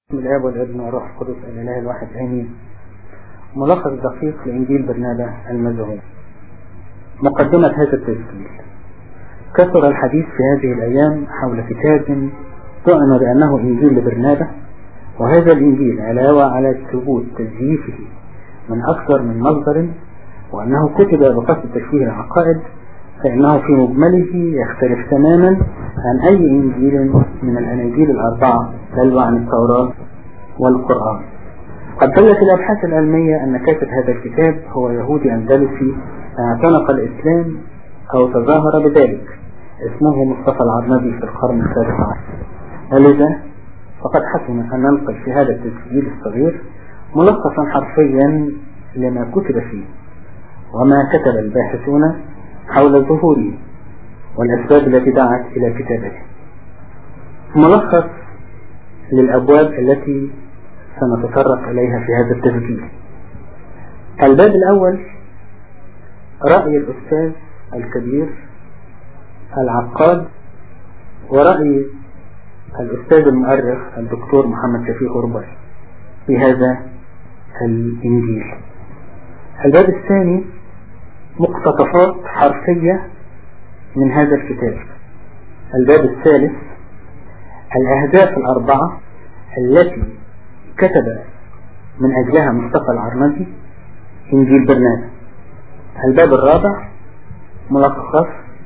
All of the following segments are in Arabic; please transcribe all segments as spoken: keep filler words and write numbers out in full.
من الآب والابن والروح القدس الإله الواحد آمين. ملخص دقيق لإنجيل برنابا المزعوم. مقدمة هذا التسجيل. كثر الحديث في هذه الأيام حول كتاب تؤمن بأنه إنجيل لبرنابا، وهذا الإنجيل علاوة على ثبوت تزييفه من أكثر من مصدر، وأنه كتب بقصد تشويه العقائد، فإنه في مجمله يختلف تماما عن أي إنجيل من الأناجيل الأربعة بل عن التوراة والقرآن. قد دلت الأبحاث العلمية أن كاتب هذا الكتاب هو يهودي أندلسي اعتنق الإسلام أو تظاهر بذلك، اسمه مصطفى العرنبي في القرن السابع عشر. لذا فقد حسن أن ننقل في هذا التسجيل الصغير ملخصا حرفيا لما كتب فيه وما كتب الباحثون حول ظهوره والأسباب التي دعت إلى كتابته. ملخص للأبواب التي سنتطرق إليها في هذا التسجيل. الباب الأول: رأي الأستاذ الكبير العقاد ورأي الأستاذ المؤرخ الدكتور محمد شفيق غربال في هذا الإنجيل. الباب الثاني: مقتطفات حرفية من هذا الكتاب. الباب الثالث: الأهداف الأربعة التي كتب من أجلها مصطفى العرنبي إنجيل برنابا. الباب الرابع: ملخص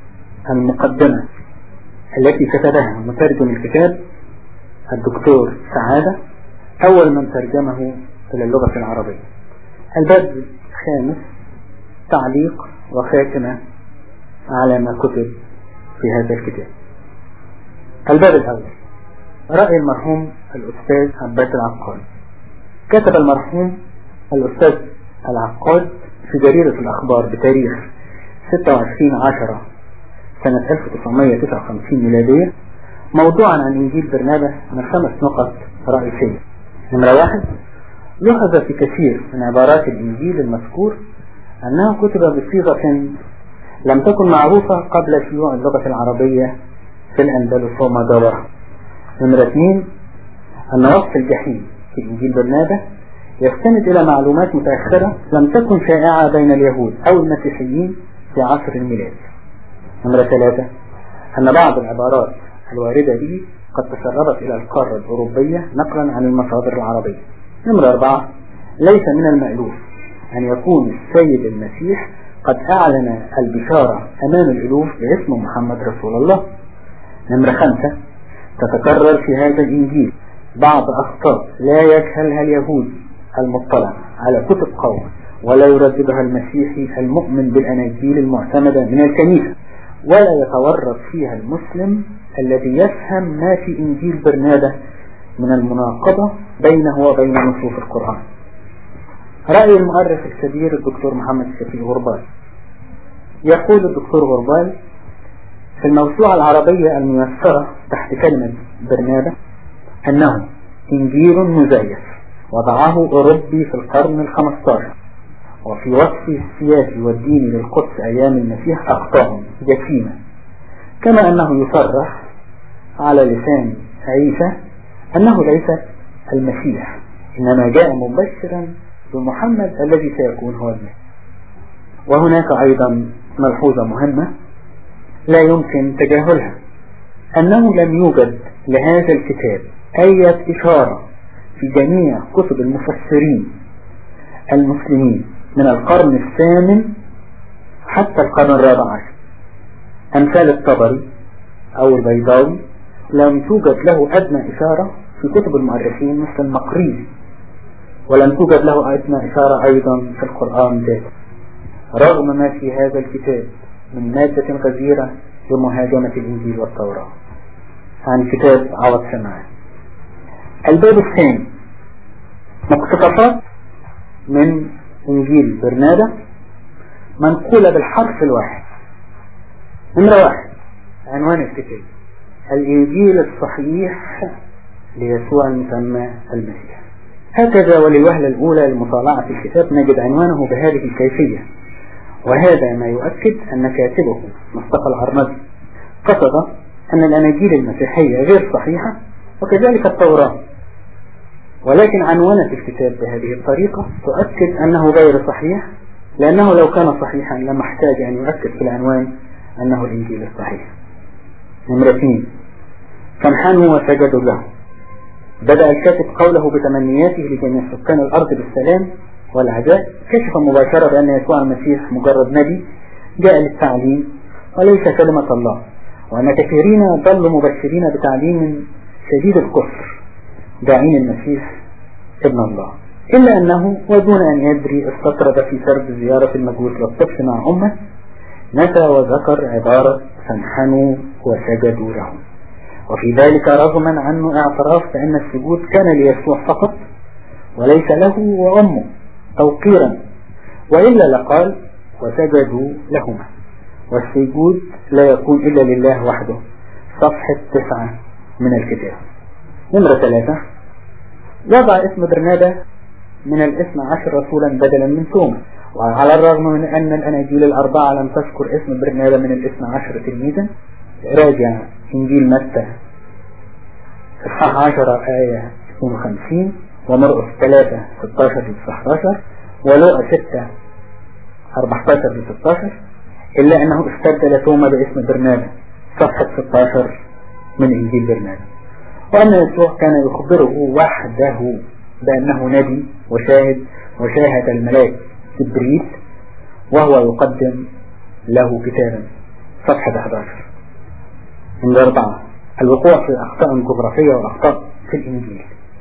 المقدمة التي كتبها مترجم الكتاب الدكتور سعادة أول من ترجمه إلى اللغة العربية. الباب الخامس: تعليق وخاتمة على ما كتب في هذا الكتاب. الباب الأول: رأي المرحوم الأستاذ عباس العقاد. كتب المرحوم الأستاذ العقاد في جريدة الأخبار بتاريخ ستة وعشرين عشرة سنة ألف وتسعمائة وتسعة وخمسين ميلادية موضوعا عن إنجيل برنابا من خمس نقط رئيسية. نمرة واحد: يحظى في كثير من عبارات الإنجيل المذكور أنه كتب بصيغة لم تكن معروفة قبل شيوع اللغة العربية في الأندلس وما جاورها. نمرة اثنين: أن وصف الجحيم في إنجيل برنابا يستند إلى معلومات متأخرة لم تكن شائعة بين اليهود أو المسيحيين في عصر الميلاد. نمرة ثلاثة: أن بعض العبارات الواردة به قد تسربت إلى القارة الأوروبية نقلا عن المصادر العربية. نمرة أربعة: ليس من المألوف أن يكون السيد المسيح قد أعلن البشارة أمام الألوف باسم محمد رسول الله. نمرة خمسة: تتكرر في هذا الإنجيل بعض أخطاء لا يجهلها اليهود المطلع على كتب قوم ولا يرددها المسيحي المؤمن بالأناجيل المعتمدة من الكنيسة، ولا يتورط فيها المسلم الذي يفهم ما في إنجيل برنابا من المناقضة بينه وبين نصوص القرآن. رأي المؤرخ الكبير الدكتور محمد شفيق غربال. يقول الدكتور غربال في الموسوعة العربية الميسرة تحت كلمة برنابا أنه إنجيل مزيف وضعه أوروبي في القرن الخمستاشر، وفي وصفه السياسي والديني للقدس أيام المسيح أخطاء جسيمة، كما أنه يصرح على لسان عيسى أنه ليس المسيح إنما جاء مبشرا بمحمد الذي سيكون هو المسيح. وهناك أيضا ملحوظة مهمة لا يمكن تجاهلها، أنه لم يوجد لهذا الكتاب أي إشارة في جميع كتب المفسرين المسلمين من القرن الثامن حتى القرن الرابع عشر، أمثال الطبري أو البيضاوي، لم توجد له أدنى إشارة في كتب المؤرخين مثل المقريزي، ولم توجد له أدنى إشارة أيضا في القرآن ذاته، رغم ما في هذا الكتاب من مادة غزيرة لمهاجمة الإنجيل والتوراة. عن كتاب عوض سماعان. الباب الثاني: مقتطفات من إنجيل برنابا منقولة بالحرف الواحد. نمرة واحد: عنوان الكتاب: الإنجيل الصحيح ليسوع المسمى المسيح. هكذا وللوهلة الأولى لمطالعة الكتاب نجد عنوانه بهذه الكيفية، وهذا ما يؤكد أن كاتبه مصطفى العرنبي قصد أن الأناجيل المسيحية غير صحيحة وكذلك التوراة، ولكن عنونت الكتاب بهذه الطريقة تؤكد أنه غير صحيح، لأنه لو كان صحيحا لما احتاج أن يؤكد في العنوان أنه الإنجيل الصحيح. نمرة اثنين، فانحنوا وسجدوا له. بدأ الكاتب قوله بتمنياته لجميع سكان الأرض بالسلام والعزاء، كشف مباشرة بأن يسوع المسيح مجرد نبي جاء للتعليم وليس كلمة الله، وأن كثيرين ظلوا مبشرين بتعليم شديد الكفر داعين المسيح ابن الله، إلا أنه ودون أن يدري استطرد في سرد زيارة المجوس والطفل مع أمه نسى وذكر عبارة فانحنوا وسجدوا له، وفي ذلك رغما عنه اعتراف بأن السجود كان ليسوع فقط وليس له وأمه توقيرا، وإلا لقال وسجدوا لهما، والسجود لا يكون إلا لله وحده. صفحة تسعة من الكتاب. نمرة ثلاثة، وضع اسم برنابا من الاسم عشر رسولا بدلا من توما، وعلى الرغم من أن الأناجيل الأربعة لم تذكر اسم برنابا من الاسم عشر تلميذا، راجع إنجيل متى إصحاح عشرة آية اثنين وخمسين، ومرقس ثلاثة ستة عشر ل تسعة عشر، ولوقا ستة أربعة عشر ل ستة عشر، إلا أنه استبدل توما باسم برنابا. صفحة ستة عشر من إنجيل برنابا. وأن يسوع كان يخبره وحده بأنه نبي وشاهد، وشاهد الملاك جبريل وهو يقدم له كتابا. صفحة أحد عشر. من أربعة، الوقوع في أخطاء جغرافية وأخطاء في الإنجيل.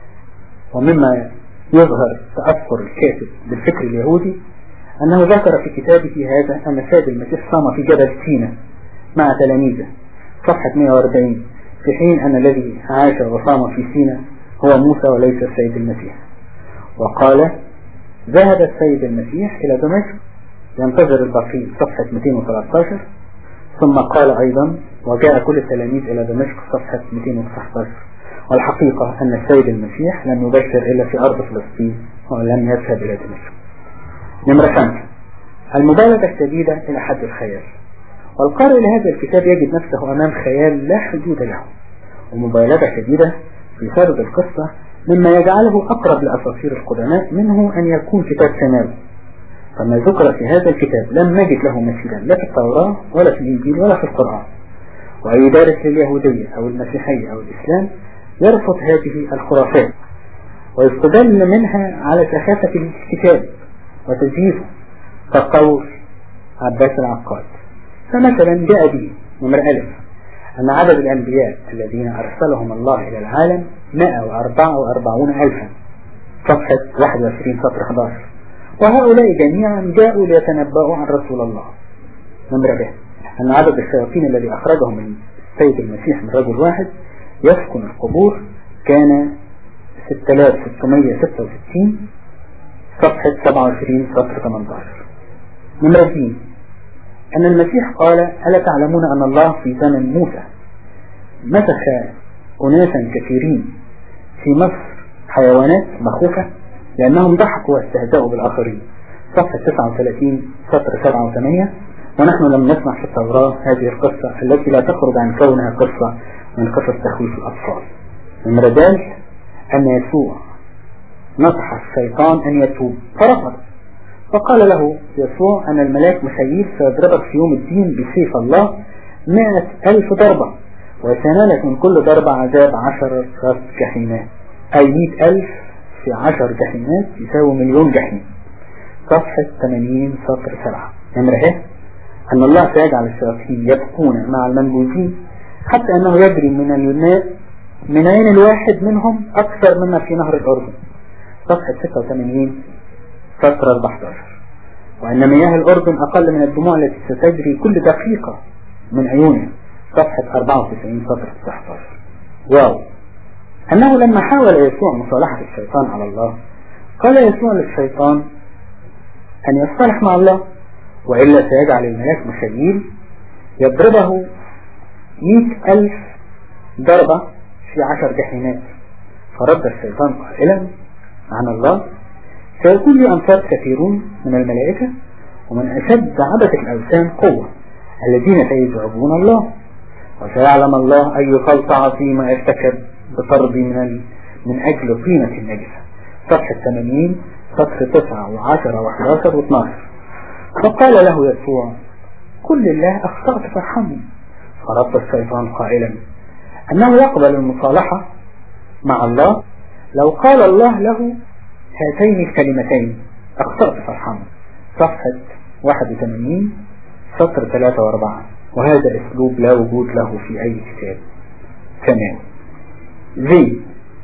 ومما يظهر تأثر الكاتب بالفكر اليهودي أنه ذكر في كتابه هذا أن السيد المسيح صام في جبل سيناء مع تلاميذه. صفحة مئة وأربعين، في حين أن الذي عاش وصام في سيناء هو موسى وليس السيد المسيح. وقال ذهب السيد المسيح إلى دمشق ينتظر البقية. صفحة مئتين وثلاثة عشر. ثم قال أيضا وجاء كل التلاميذ إلى دمشق. صفحة مئتين وتسعة عشر. والحقيقة أن السيد المسيح لم يبشر إلا في أرض فلسطين ولم يذهب إلى دمشق. نمرة خمسة، المبالغة الشديدة إلى حد الخيال. والقارئ لهذا الكتاب يجد نفسه أمام خيال لا حدود له ومبالغة شديدة في سرد القصة، مما يجعله أقرب لأساطير القدماء منه أن يكون كتاب سماوي. فما ذكر في هذا الكتاب لم نجد له مثيلا لا في التوراة ولا في الإنجيل ولا في القرآن. وأي دارس لليهودية أو المسيحية أو الإسلام يرفض هذه الخرافات ويستدل منها على سخافة الكتاب وتزييفه كقول عباس العقاد. فمثلا جاء به نمرة ألف أن عدد الأنبياء الذين أرسلهم الله إلى العالم مئة وأربعة وأربعون ألفا. صفحة واحد وعشرين سطر أحد عشر. وهؤلاء جميعا جاءوا ليتنبأوا عن رسول الله. نمرة ب أن عدد الشياطين الذي أخرجهم من السيد المسيح من رجل واحد يسكن القبور كان ستة آلاف وستمئة وستة وستين. صفحة سبعة وعشرين سطر ثمانية عشر. نمرة ب أن المسيح قال ألا تعلمون أن الله في زمن موسى مسخ أناسا كثيرين في مصر حيوانات مخوفة لأنهم ضحكوا واستهزأوا بالآخرين. صفحة تسعة وثلاثين سطر سبعة وثمانية. ونحن لم نسمع في التوراة هذه القصة التي لا تخرج عن كونها قصة من قصص تخويف الأطفال. نمرة د أن يسوع نصح الشيطان أن يتوب فرفض، فقال له يسوع أن الملاك مخيل سيضربك في يوم الدين بسيف الله مئة ألف ضربة وسينالك من كل ضربة عذاب عشر جحيمات، أي مئة ألف في عشر جحيمات يساوي مليون جحيم. صفحة ثمانين سطر سبعة. نمرة ه أن الله سيجعل الشياطين يبقون مع المنبوذين حتى أنه يجري من الماء من عين الواحد منهم أكثر مما في نهر الأردن. صفحة ستة وثمانين سطر أربعة عشر. وأن مياه الأردن أقل من الدموع التي ستجري كل دقيقة من عيونها. صفحة أربعة وتسعين سطر تسعة عشر. واو. أنه لما حاول يسوع مصالحة الشيطان على الله قال يسوع للشيطان أن يصطلح مع الله وإلا سيجعل الملاك مخيل يضربه مئة ألف ضربة في عشر جحيمات. فرد الشيطان قائلا عن الله سيكون لي أنصار كثيرون من الملائكة ومن أشد عبدة الأوثان قوة الذين سيزعجون الله، وسيعلم الله أي غلطة عظيمة ارتكب بطردي من من أجل طينة النجسة. صفحة ثمانين سطر تسعة وعشرة وحداشر واثناشر. فقال له يسوع: قل لله أخطأت فارحمني. فرد الشيطان قائلا أنه يقبل المصالحة مع الله لو قال الله له هاتين الكلمتين: أخطأت فارحمني. صفحة واحد وثمانين سطر ثلاثة وأربعة. وهذا أسلوب لا وجود له في أي كتاب. كمان زي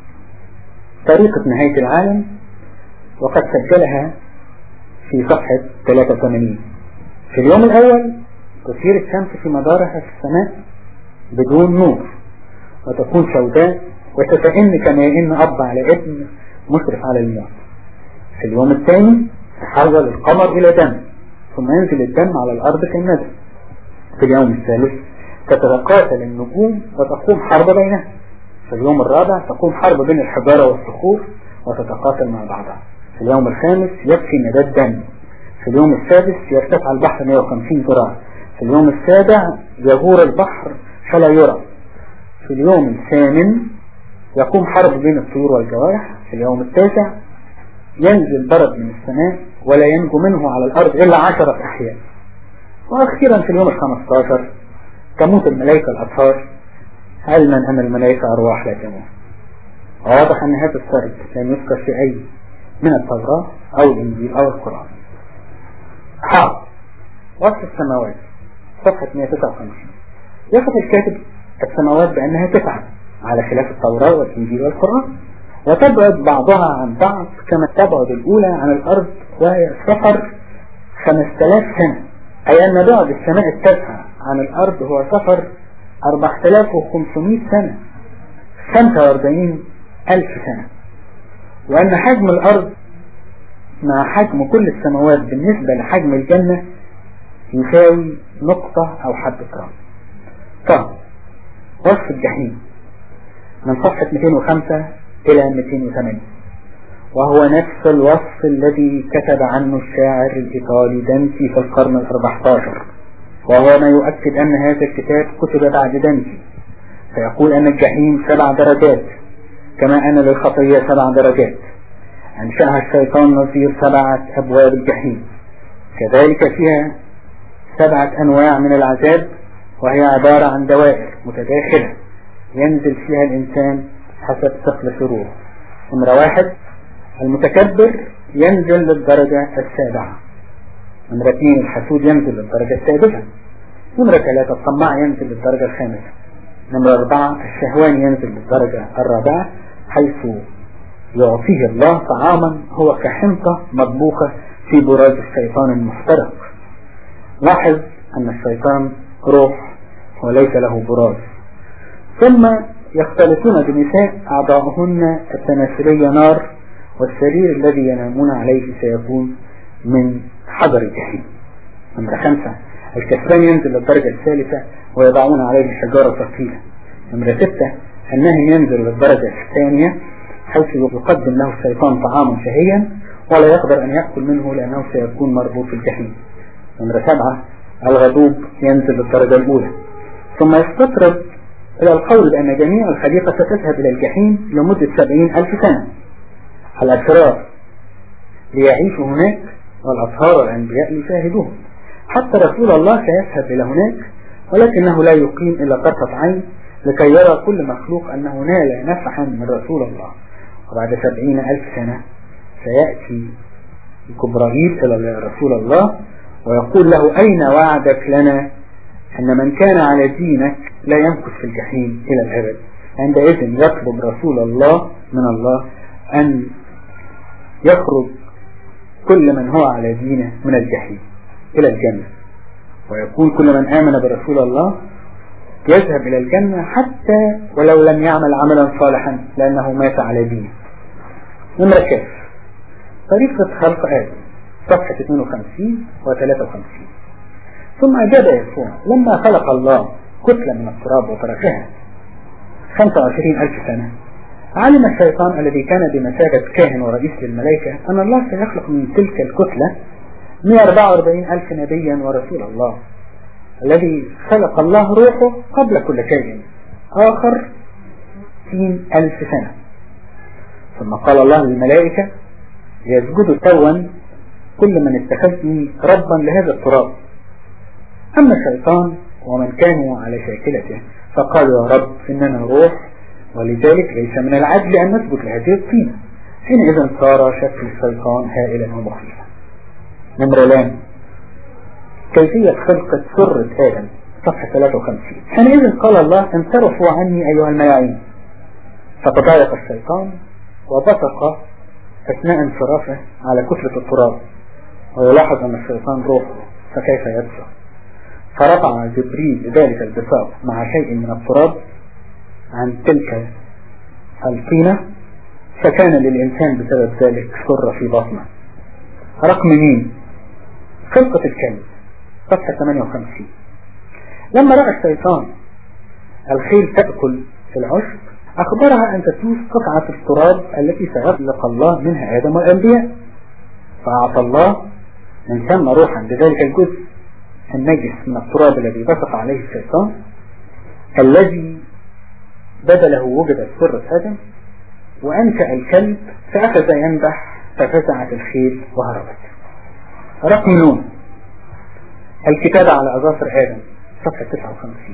طريقة نهاية العالم، وقد سجلها في صفحة ثلاثة وثمانين. في اليوم الأول تسير الشمس في مدارها في السماء بدون نور، وتكون سوداء وتتئن كما يئن أب على ابن مشرف على الموت. في اليوم الثاني تحول القمر إلى دم، ثم ينزل الدم على الأرض كالندى. في اليوم الثالث تتقاتل النجوم وتقوم حرب بينها. في اليوم الرابع تقوم حرب بين الحجارة والصخور وتتقاتل مع بعضها. في اليوم الخامس يكفي ندى الدم. في اليوم السادس يرتفع البحر مئة وخمسين ذراع. في اليوم السابع يغور البحر فلا يرى. في اليوم الثامن يقوم حرب بين الطيور والجوارح. في اليوم التاسع ينزل برد من السماء ولا ينجو منه على الأرض إلا عشرة أحياء. وأخيرا في اليوم الخمستاشر تموت الملائكة الأطهار، علما أن الملائكة أرواح لا تموت. واضح أن هذا السرد لم يذكر في أي من التوراة أو الإنجيل أو القرآن. حاضر وصف السماوات صفحة مئة وتسعة وخمسين. يصف الكاتب السماوات بأنها تسعة على خلاف التوراة والإنجيل والقرآن، وتبعد بعضها عن بعض كما تبعد الأولى عن الأرض، وهي سفر خمسة آلاف سنة، أي أن بعد السماء التاسعة عن الأرض هو سفر أربعة آلاف وخمسمائة سنة، خمسة وأربعين ألف سنة. وأن حجم الأرض مع حجم كل السماوات بالنسبة لحجم الجنة يساوي نقطة أو حبة رمل. طب وصف الجحيم من صفحة مئتين وخمسة إلى مئتين وثمانية، وهو نفس الوصف الذي كتب عنه الشاعر الإيطالي دانتي في القرن الأربعة عشر، وهو ما يؤكد أن هذا الكتاب كتب بعد دانتي. فيقول أن الجحيم سبع درجات، كما أن للخطية سبع درجات أنشأها الشيطان نظير سبعة أبواب الجحيم. كذلك فيها سبعة أنواع من العذاب، وهي عبارة عن دوائر متداخلة ينزل فيها الإنسان حسب ثقل شروره. نمرة واحد المتكبر ينزل للدرجة السابعة. نمرة اثنين الحسود ينزل للدرجة السادسة. نمرة ثلاثة الطماع ينزل للدرجة الخامسة. نمرة أربعة الشهوان ينزل للدرجة الرابعة، حيث يعطيه الله طعاما هو كحنطة مطبوخة في براز الشيطان المحترق. لاحظ أن الشيطان روح وليس له براز. ثم يختلطون بنساء أعضاؤهن التناسلية نار، والسرير الذي ينامون عليه سيكون من حجر الجحيم. نمرة خمسة الكسران ينزل للدرجة الثالثة ويضعون عليه حجارة ثقيلة. نمرة ستة النهي ينزل للدرجة الثانية، حيث يقدم له الشيطان طعاما شهيا ولا يقدر أن يأكل منه لأنه سيكون مربوط في الجحيم. نمرة سبعة الغضوب ينزل للدرجة الأولى. ثم يستطرد إلى القول بأن جميع الخليقة ستذهب إلى الجحيم لمدة سبعين ألف سنة، الأشرار ليعيشوا هناك والأطهار والأنبياء ليشاهدوهم. حتى رسول الله سيذهب إلى هناك، ولكنه لا يقيم إلا طرفة عين لكي يرى كل مخلوق أنه نال نفعا من رسول الله. وبعد سبعين ألف سنة سيأتي جبرائيل إلى رسول الله ويقول له: أين وعدك لنا أن من كان على دينك لا يمكث في الجحيم إلى الأبد؟ عندئذ يطلب رسول الله من الله أن يخرج كل من هو على دينه من الجحيم إلى الجنة، ويكون كل من آمن برسول الله يذهب إلى الجنة حتى ولو لم يعمل عملا صالحا لأنه مات على دينه. نمرة كاف طريقة خلق آدم صفحة اثنين وخمسين و ثلاثة وخمسين. ثم أجاب يسوع: لما خلق الله كتلة من التراب وتركها خمسة وعشرين ألف سنة، علم الشيطان الذي كان بمثابة كاهن ورئيس للملائكة أن الله سيخلق من تلك الكتلة مئة وأربعة وأربعين ألف نبيا ورسول الله، الذي خلق الله روحه قبل كل شيء آخر ستين ألف سنة. ثم قال الله للملائكة يسجدوا توا كل من اتخذني ربا لهذا التراب. أما الشيطان ومن كانوا على شاكلته فقالوا يا رب إننا روح، ولذلك ليس من العدل أن نثبت لهذه الطينة. حينئذ صار شكل الشيطان هائلا ومخيفا. نمرة لام كيفية خلقة سرة آدم، صفحة ثلاثة وخمسين. حينئذ قال الله انصرفوا عني أيها الملاعين، فتضايق الشيطان وبصق أثناء انصرافه على كتلة التراب، ويلاحظ أن الشيطان روح فكيف يبصق، فرفع جبريل ذلك البصاق مع شيء من التراب عن تلك الطينة، فكان للإنسان بسبب ذلك سر في بطنه. رقم مين خلقة الكلب، صفحة ثمانية وخمسين. لما رأى الشيطان الخيل تأكل في العشب أخبرها أن تسوس قطعة التراب التي سيخلق الله منها آدم والأنبياء، فأعطى الله من ثم روحا بذلك الجزء النجس من التراب الذي بصق عليه الشيطان الذي بدله وجدت سرة آدم، وأنشأ الكلب فأخذ ينبح ففزعت الخيل وهربت. رقم نون الكتابة على أظافر آدم، صفحة تسعة وخمسين.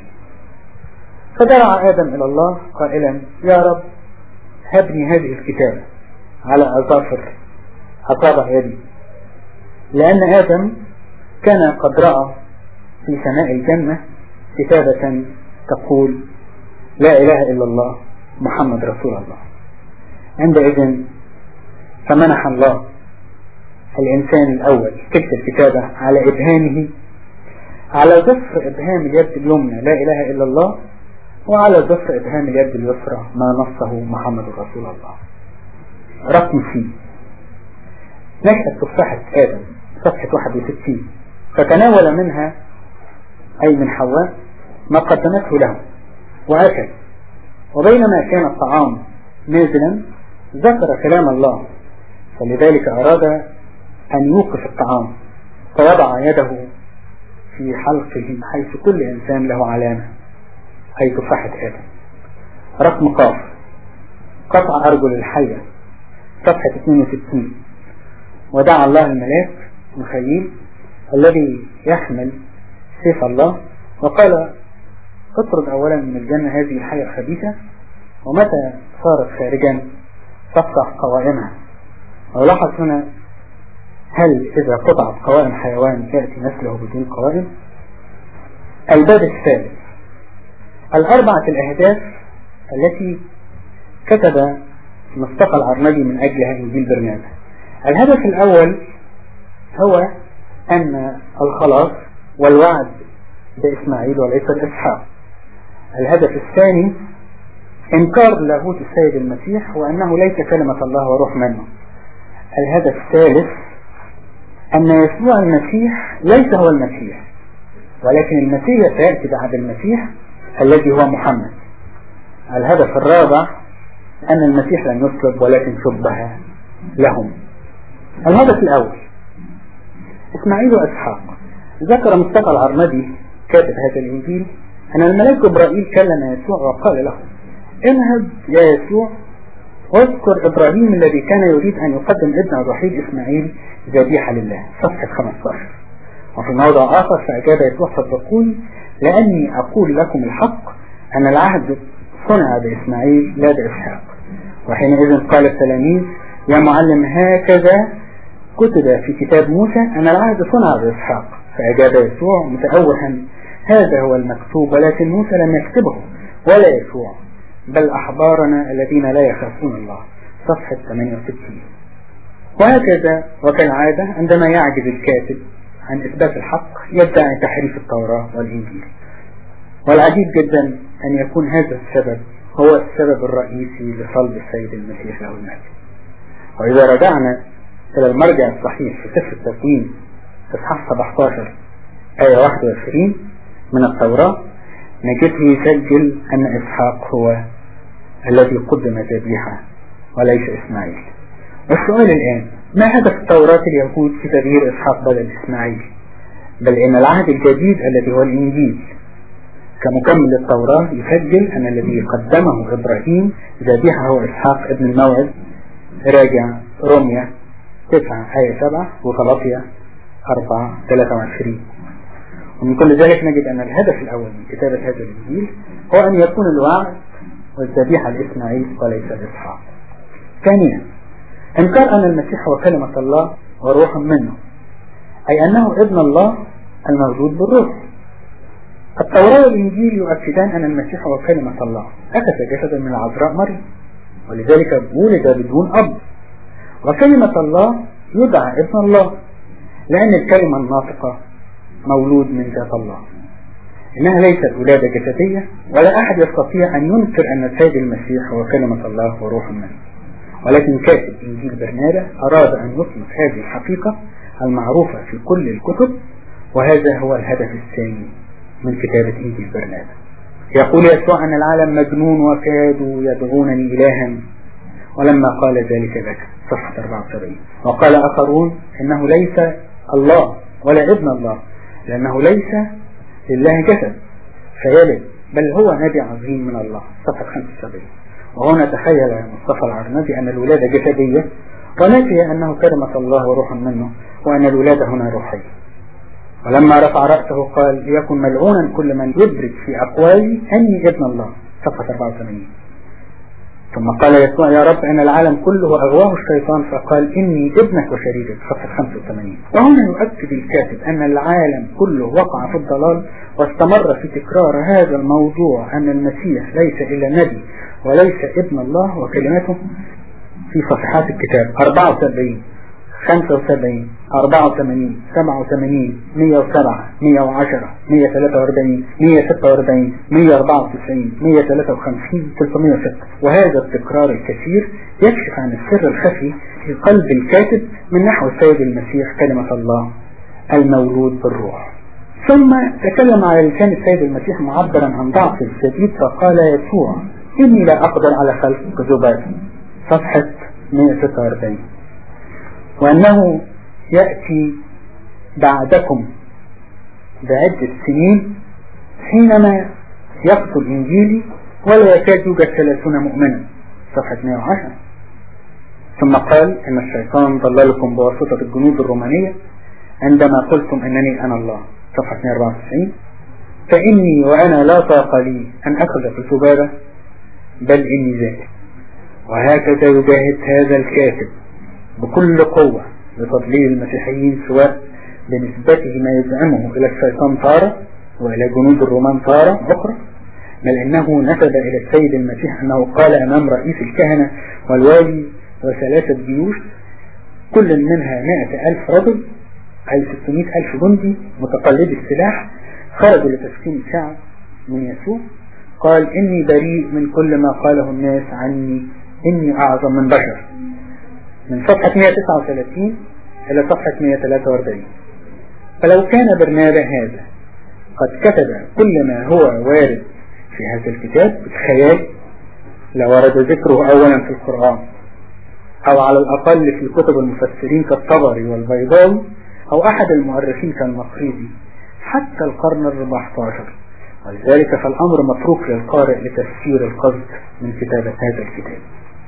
فدرع آدم إلى الله قائلا يا رب هبني هذه الكتابة على أظافر أصابع يدي، لأن آدم كان قد رأى في سماء الجنة كتابة تقول لا إله إلا الله محمد رسول الله. عندئذ فمنح الله الإنسان الأول تلك الكتابة على إبهامه، على ظفر إبهام اليد اليمنى لا إله إلا الله، وعلى ظفر إبهام اليد اليسرى ما نصه محمد رسول الله. رقم سي نشأت تفاحة آدم، صفحة واحد وستين. فتناول منها أي من حواء ما قدمته له وأكل، وبينما كان الطعام نازلا ذكر كلام الله، فلذلك أراد أن يوقف الطعام فوضع يده في حلقه حيث كل إنسان له علامة أي تفاحة آدم. رقم قاف قطع أرجل الحية، صفحة اثنين وستين. ودعا الله الملاك ميخائيل الذي يحمل سيف الله وقال اطرد أولا من الجنة هذه الحية الخبيثة، ومتى صارت خارجا تقطع قوائمها. ولاحظ هنا هل إذا قطعت قوائم حيوان يأتي نسله بدون قوائم؟ الباب الثالث الأربعة الأهداف التي كتب مصطفى العرنبي من أجلها إنجيل برنابا. الهدف الأول هو أن الخلاص والوعد بإسماعيل وليس بإسحاق. الهدف الثاني إنكار لاهوت السيد المسيح وأنه ليس كلمة الله وروح منه. الهدف الثالث أن يسوع المسيح ليس هو المسيح، ولكن المسيح سيأتي بعد المسيح الذي هو محمد. الهدف الرابع أن المسيح لم يصلب ولكن شبه لهم. الهدف الأول إسماعيل وإسحاق. ذكر مصطفى العرنبي كاتب هذا الإنجيل أن الملاك جبرائيل كلم يسوع وقال له انهض يا يسوع واذكر إبراهيم الذي كان يريد أن يقدم ابنه الوحيد إسماعيل ذبيحة لله، صفحة خمسة عشر. وفي موضع آخر فأجاب يسوع فبقول لأني أقول لكم الحق أن العهد صنع بإسماعيل لا بإسحاق. وحينئذ قال التلاميذ يا معلم هكذا كتب في كتاب موسى أن العهد صنع بإسحاق. فأجاب يسوع متأوها هذا هو المكتوب ولكن موسى لم يكتبه ولا يسوع بل أحبارنا الذين لا يخافون الله، صفحة ثمانية وستين. وهكذا وكالعادة عندما يعجز الكاتب عن إثبات الحق يدعي تحريف التوراة والإنجيل. والعجيب جدا أن يكون هذا السبب هو السبب الرئيسي لصلب السيد المسيح له المجد. وإذا رجعنا إلى المرجع الصحيح في سفر التكوين إصحاح سبعة عشر آية واحد وعشرين من التوراة نجده يسجل أن إسحاق هو الذي قدم ذبيحة وليس إسماعيل. والسؤال الآن ما هدف التوراة اليهود في تغيير إسحاق بدل إسماعيل؟ بل إن العهد الجديد الذي هو الإنجيل كمكمل للتوراة يسجل أن الذي قدمه إبراهيم ذبيحة هو إسحاق ابن الموعد راجع روميا تسعة آية سبعة وغلاطيا أربعة ثلاثة وعشرين. ومن كل ذلك نجد أن الهدف الأول من كتابة هذا الإنجيل هو أن يكون الوعظ والذبيحة لإسماعيل وليس لإسحاق. ثانيا، إنكار أن المسيح هو كلمة الله وروح منه، أي أنه ابن الله الموجود بالروح. التوراة والإنجيل يؤكدان أن المسيح هو كلمة الله أخذ جسدا من العذراء مريم، ولذلك ولد بدون أب، وكلمة الله يدعى ابن الله لأن الكلمة الناطقة مولود من ذات الله. إنها ليست ولادة جسدية، ولا أحد يستطيع أن ينكر أن السيد المسيح هو كلمة الله وروح منه. ولكن كاتب إنجيل برنابا أراد أن يطلق هذه الحقيقة المعروفة في كل الكتب، وهذا هو الهدف الثاني من كتابة إنجيل برنابا. يقول يسوع أن العالم مجنون وكادوا يدعونني إلها، ولما قال ذلك بكى. صفحة أربعة وسبعين. وقال آخرون إنه ليس الله ولا ابن الله، لأنه ليس لله جسد فيلد، بل هو نبي عظيم من الله. صفحة خمسة وسبعين. وهنا تخيل مصطفى العرنبي أن الولادة جسدية، ونفي أنه كلمة الله وروح منه، وأن الولادة هنا روحية. ولما رفع رأسه قال ليكن ملعونا كل من يدرك في أقوالي أني ابن الله. صفحة أربعة وثمانين. ثم قال يسوع يا رب إن العالم كله أغواه الشيطان، فقال إني ابنك وشريكك. صفحة خمسة وثمانين. وهنا يؤكد الكاتب أن العالم كله وقع في الضلال، واستمر في تكرار هذا الموضوع أن المسيح ليس إلا نبي وليس ابن الله وكلمته في صفحات الكتاب أربعة وسبعين، خمسة وسبعين، أربعة وثمانين، سبعة وثمانين، مئة وسبعة، مئة وعشرة، مئة وثلاثة وأربعين، مئة وستة وأربعين، مئة وأربعة وتسعين، مئة وثلاثة وخمسين، ثلاثمئة وستة. وهذا التكرار الكثير يكشف عن السر الخفي في قلب الكاتب من نحو السيد المسيح كلمة الله المولود بالروح. ثم تكلم على لسان السيد المسيح معبرا عن ضعف الشديد، فقال يسوع إني لا أقدر على خلق ذباب. صفحة مئة وستة وأربعين. وأنه يأتي بعدكم بعدة سنين حينما يقتل إنجيلي ولا يكاد يوجد ثلاثون مؤمنا. صفحة مئة وعشرة. ثم قال إن الشيطان ضللكم بواسطة الجنود الرومانية عندما قلتم أنني أنا الله. صفحة مئة وأربعة وتسعين. فإني وأنا لا طاقة لي أن أخذ في الذبابة بل إني ذاك. وهكذا يجاهد هذا الكاتب بكل قوة لتضليل المسيحيين، سواء بنسبته ما يزعمه إلى الشيطان تارة وإلى جنود الرومان تارة أخرى، بل إنه نسب إلى السيد المسيح أنه قال أمام رئيس الكهنة والوالي وثلاثة جيوش كل منها مائة ألف رجل أي ستمائة ألف جندي متقلد السلاح خرجوا لتسكين الشعب من يسوع، قال إني بريء من كل ما قاله الناس عني، إني أعظم من بشر. من صفحة مئة وتسعة وثلاثين إلى صفحة مئة وثلاثة وأربعين. فلو كان برنابا هذا قد كتب كل ما هو وارد في هذا الكتاب بالخيال لورد ذكره أولا في القرآن، أو على الأقل في كتب المفسرين كالطبري والبيضاوي، أو أحد المؤرخين كالمقريزي حتى القرن الرابع عشر. ولذلك فالأمر متروك للقارئ لتفسير القصد من كتابة هذا الكتاب.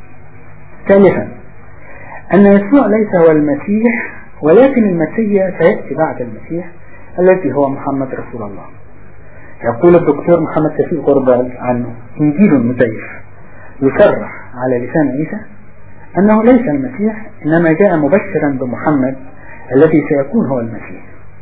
ثالثا، أن يسوع ليس هو المسيح، ولكن المسيح سيأتي بعد المسيح الذي هو محمد رسول الله. يقول الدكتور محمد شفيق غربال عنه إنجيل مزيف يصرح على لسان عيسى أنه ليس المسيح، إنما جاء مبشرا بمحمد الذي سيكون هو المسيح.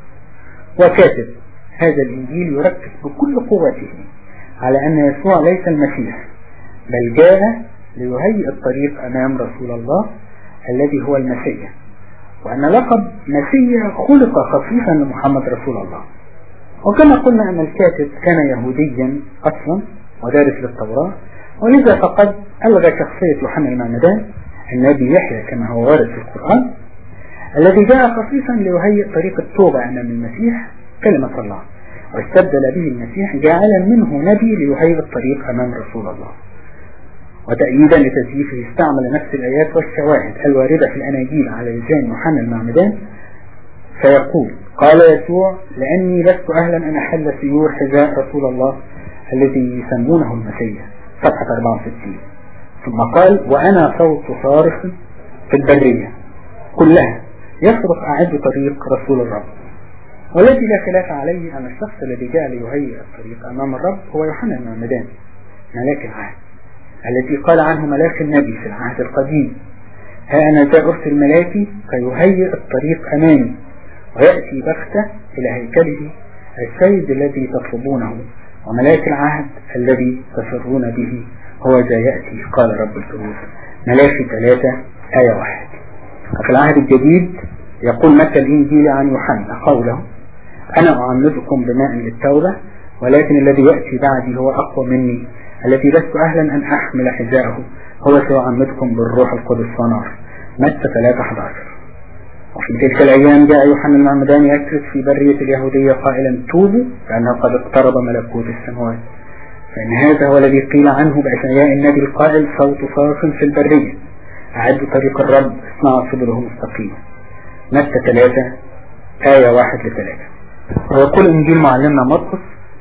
وكاتب هذا الإنجيل يركز بكل قوته على أن يسوع ليس المسيح، بل جاء ليهيئ الطريق أمام رسول الله الذي هو المسيح، وأن لقب مسيح خلق خفيفا لمحمد رسول الله. وكما قلنا أن الكاتب كان يهوديا أصلا ودارس للتوراة، ولذا فقد ألغى شخصية يوحنا المعمدان النبي يحيى كما هو وارد في القرآن، الذي جاء خفيفا ليهيئ طريق التوبة أمام المسيح كلمة الله، واستبدل به المسيح جاعلا منه نبي ليهيئ الطريق أمام رسول الله. وتأييدا لتزييفه استعمل نفس الآيات والشواهد الواردة في الأناجيل على لسان يوحنا المعمدان، فيقول قال يسوع لأني لست أهلا أن أحل سيور حذاء رسول الله الذي يسمونه المسيح. صفحة أربعة وستين. ثم قال وأنا صوت صارخ في البرية كلها يصرخ أعد طريق رسول الرب. والذي لا خلاف عليه أن الشخص الذي جاء ليهيئ الطريق أمام الرب هو يوحنا المعمدان ملاك العهد، الذي قال عنه ملاك النبي في العهد القديم: ها أنا ذا أرسل ملاكي فيهيئ الطريق أمامي، ويأتي بغتة إلى هيكله السيد الذي تطلبونه، وملاك العهد الذي تسرون به هو ذا يأتي، قال رب الجنود. ملاكي ثلاثة آية واحد. وفي العهد الجديد يقول متى الإنجيل عن يوحنا قوله: أنا أعمدكم بماء للتوبة، ولكن الذي يأتي بعدي هو أقوى مني، الذي لست أهلا أن أحمل حذاءه، هو سيعمدكم بالروح القدس ونار. متى ثلاثة أحد عشر. وفي تلك الأيام جاء يوحنا المعمدان يكرز في برية اليهودية قائلا: توبوا لأنه قد اقترب ملكوت السماوات. فإن هذا هو الذي قيل عنه بأشعياء النبي القائل: صوت صارخ في البرية أعدوا طريق الرب اصنعوا سبله مستقيمة. متى ثلاثة آية واحد لثلاثة. ويقول إنجيل معلمنا مرقس: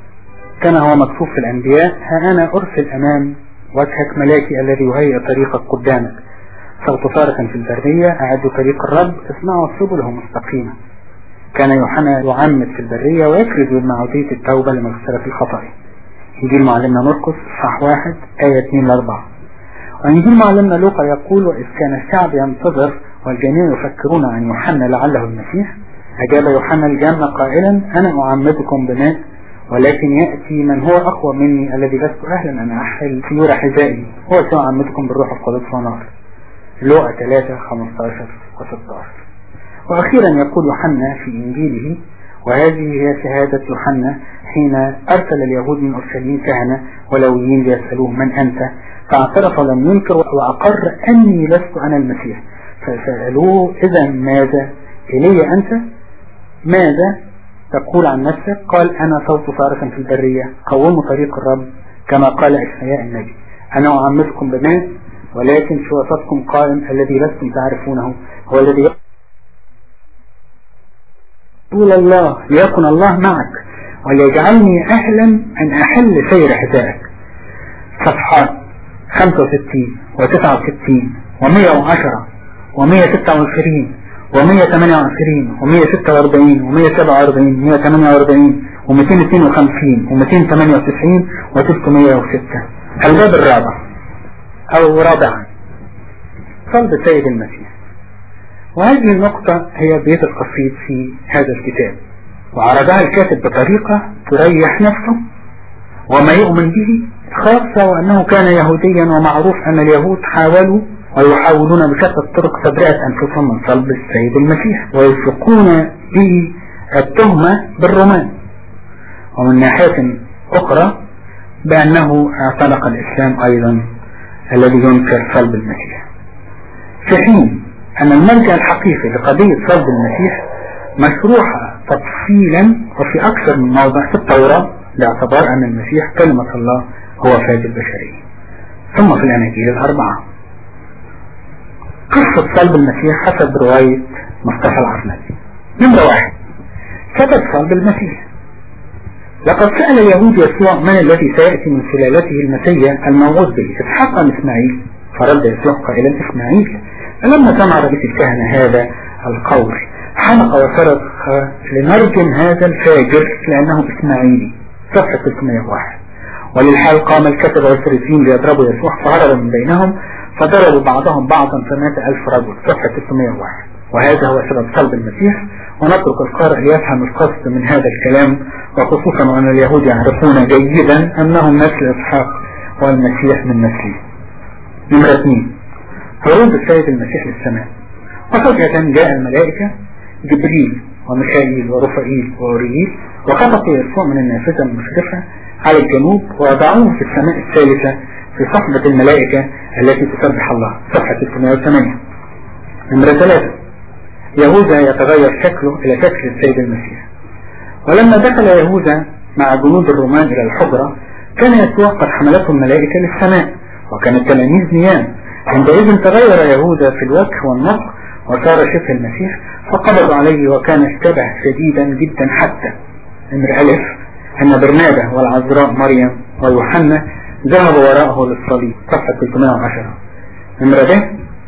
كان هو مكتوب في الأنبياء: ها أنا أرسل أمام وجهك ملاكي الذي يهيئ طريقك قدامك، صوت صارخ في البرية أعدوا طريق الرب اصنعوا سبله مستقيمة. كان يوحنا يعمد في البرية ويكرز بمعودية التوبة لمغفرة الخطايا. إنجيل معلمنا مرقس صح واحد آية اثنين لأربعة. وإنجيل معلمنا لوقا يقول: وإذ كان الشعب ينتظر والجميع يفكرون عن يوحنا لعله المسيح، أجاب يوحنا الجمع قائلا: أنا أعمدكم بماء، ولكن يأتي من هو أقوى مني الذي لست أهلا أن أحل سيور حذائي، هو سيعمدكم بالروح القدس ونار. لوقا ثلاثة خمسة عشر وستة عشر. وأخيرا يقول يوحنا في إنجيله: وهذه هي شهادة يوحنا حين أرسل اليهود من أورشليم كهنة ولويين ليسألوه: من أنت؟ فاعترف ولم ينكر وأقر أني لست أنا المسيح. فسألوه: إذا ماذا؟ إلي أنت؟ ماذا تقول عن نفسك؟ قال: أنا صوت صارخ في البرية قوموا طريق الرب كما قال أشعياء النبي. أنا أعمدكم بماء، ولكن في وسطكم قائم الذي لستم تعرفونه، هو الذي يقول الله ليكن الله معك وليجعلني أهلا أن أحل سير حذائك. صفحات خمسة وستين وتسعة وستين ومئة وعشرة ومئة ستة وعشرين ومئة ثمانية وعشرين ومئة ستة وأربعين ومئة سبعة وأربعين ومئة ثمانية وأربعين ومئتين اثنين وخمسين ومئتين ثمانية وتسعين وتسعمئة وستة. الباب الرابع أو رابعا صلب السيد المسيح. وهذه النقطة هي بيت القصيد في هذا الكتاب، وعرضها الكاتب بطريقة تريح نفسه وما يؤمن به، خاصة وأنه كان يهوديا ومعروف أن اليهود حاولوا ويحاولون بشتى الطرق تبرئة أنفسهم من صلب السيد المسيح، ويلصقون به التهمة بالرومان، ومن ناحية أخرى بأنه اعتنق الإسلام أيضا الذي ينكر صلب المسيح، في حين أن المرجع الحقيقي لقضية صلب المسيح مشروحة تفصيلا وفي أكثر من موضع في التوراة، باعتبار أن المسيح كلمة الله هو فادي البشرية. ثم في الأناجيل الأربعة قصة صلب المسيح حسب رواية مصطفى العرنبي. نمرة واحد: سبب صلب المسيح. لقد سأل اليهود يسوع: من الذي سيأتي من سلالته المسيح الموعود به؟ إسحاق أم إسماعيل؟ فرد يسوع قائلا: إسماعيل. فلما سمع رئيس الكهنة هذا القول حنق وصرخ: لنرجم هذا الفاجر لأنه إسماعيلي. صفحة ثلاثمئة وواحد. وللحال قام الكتبة والفريسيين ليضربوا يسوع، فهرب من بينهم فضربوا بعضهم بعضا فمات ألف رجل. صفحة ثلاثمئة وواحد. وهذا هو سبب صلب المسيح. ونترك القارئ ليفهم القصد من هذا الكلام، وخصوصا أن اليهود يعرفون جيدا أنهم نسل إسحاق والمسيح من نسله. نمرة اثنين: هروب السيد المسيح للسماء. وفجأة جاء الملائكة جبريل وميخائيل ورفائيل وأورييل وخطفوا يسوع من النافذة المشرفة على الجنوب ووضعوه في السماء الثالثة في صحبة الملائكة التي تسبح الله. صفحة ثلاثمئة وثمانية. نمرة ثلاثة: يهوذا يتغير شكله إلى شكل السيد المسيح. ولما دخل يهوذا مع جنود الرومان إلى الحجرة كان يسوع قد حملته الملائكة للسماء، وكان التلاميذ نيام. عندئذ تغير يهوذا في الوجه والنطق وصار شبه المسيح، فقبضوا عليه وكان اشتبه شديدا جدا، حتى امر ألف أن برنابة والعذراء مريم ويوحنا ذهبوا وراءه للصليب. صفحة ثلاثمئة وعشرة. امر ب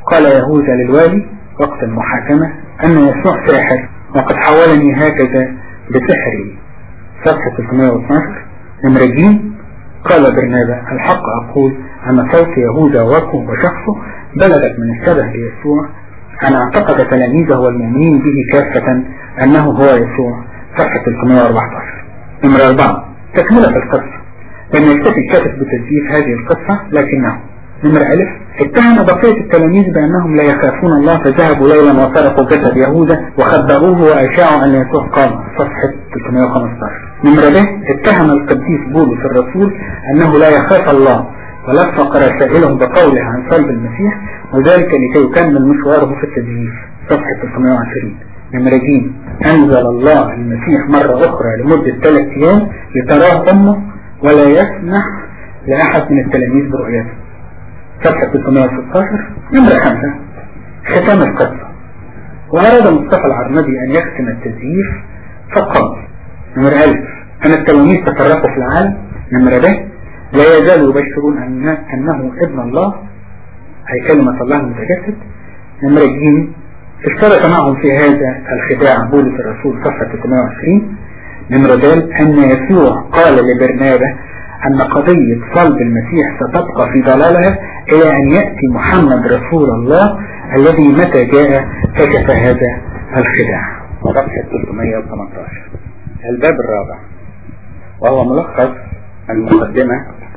قال يهوذا للوالي وقت المحاكمة أن يسوع ساحر وقد حولني هكذا بسحره. صفحة ثلاثمائة واثناشر. نمرة ج. قال برنابا الحق أقول أن صوت يهوذا وجهه وشخصه بلغت من الشبه ليسوع أن اعتقد تلاميذه والمؤمنين به كافة أنه هو يسوع. صفحة ثلاثمائة وأربعة عشر. نمرة أربعة. تكملة القصة. لم يكتفي الكاتب بتسجيل هذه القصة لكنه نمرة ألف اتهم بقية التلاميذ بأنهم لا يخافون الله فذهبوا ليلا وسرقوا جسد يهوذا وخبروه وأشاعوا أن يسوع قام. صفحة ثلاثمائة وخمسة عشر. نمرة ب اتهم القديس بولس الرسول أنه لا يخاف الله ولفق رسائله بقوله عن صلب المسيح وذلك لكي يكمل مشواره في التدليس. صفحة ثلاثمائة وعشرين. نمرة ج أنزل الله المسيح مرة أخرى لمدة ثلاث أيام لتراه أمه ولا يسمح لأحد من التلاميذ برؤيته. صفحة ثلاثمائة وستة عشر. نمرة خمسة. ختام القصة. وأراد مصطفى العرمدي أن يختم التزييف فقال نمرة ألف أن التلاميذ تفرقوا في العالم. نمرة ب لا يزالوا يبشرون أن أنه ابن الله أي كلمة الله المتجسد. نمرة ج اشترك معهم في هذا الخداع بولس الرسول. صفحة ثلاثمائة وعشرين. نمرة د أن يسوع قال لبرنابا أن قضية صلب المسيح ستبقى في ضلالها إلى أن يأتي محمد رسول الله الذي متى جاء كشف هذا الخداع. صفحة ثلاثمائة وثمانية عشر. الباب الرابع وهو ملخص المقدمة،